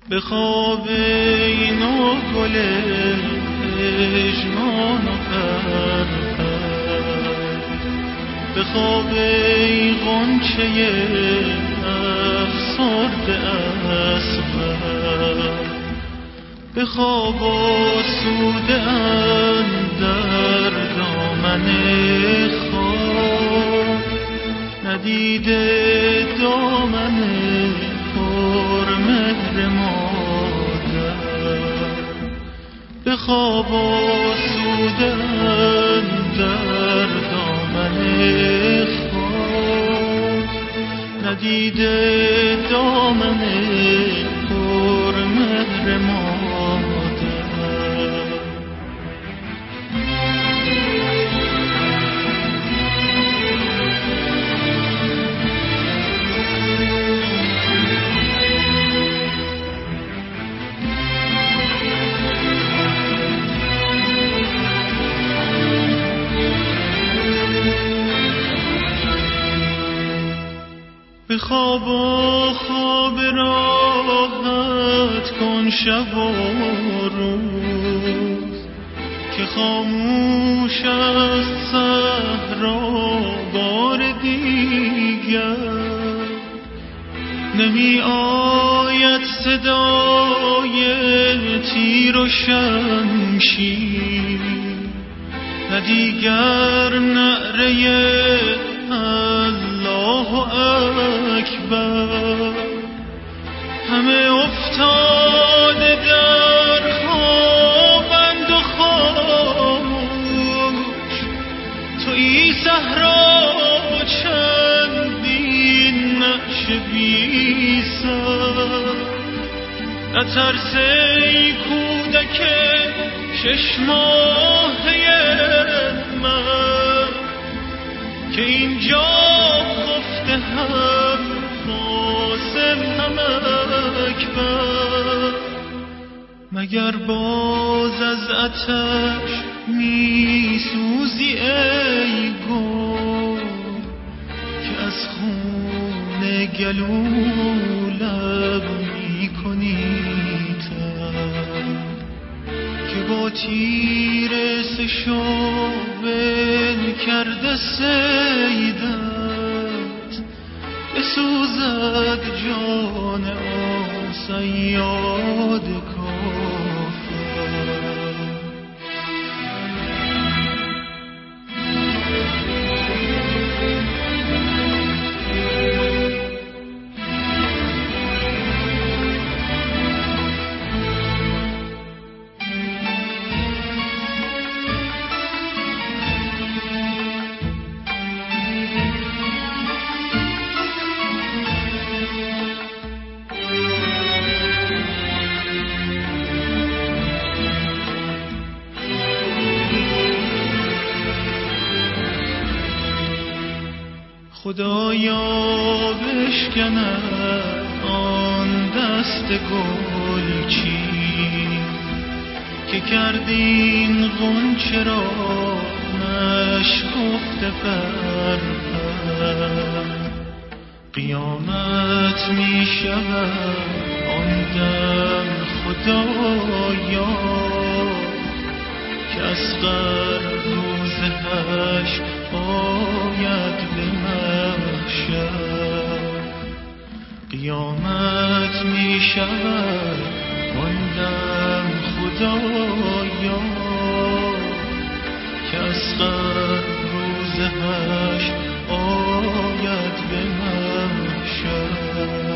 به خواب این و گل اجمان و پرپر، به خواب این غنچه افسرده اصغر، به خواب آسوده اندر دامن خواب، ندیده دامن پرمهر مادر، به خواب آسوده اندر دامن خواب، ندیده دامن پرمهر مادر. به خواب و خواب راحت کن شب و روز، که خاموش است صحرا بار دیگر، نمی آید صدای تیر و شمشیر، نه دیگر نعره الله اکبر، همه افتاده در خوابند و خاموش، تویی صحرا چندین نعش بی سر، نترس ای کودک 6 ماهه من، که اینجا خفته هم قاسم هم اکبر، مگر باز از آتش می سوزی ای گل، که از خون گلو لب می کنی تر، که با تیر سشابل کرده سیدت، بسوزد جان صیاد کافر. خدایا بشکند آن دست گلچین، که کردین غنچه را نشکفته پرپر، قیامت می شود آن دم خدایا، که اصغر روز حشر آید به محشر، قیامت می شود آن دم خدایا، که اصغر روز حشر آید به محشر.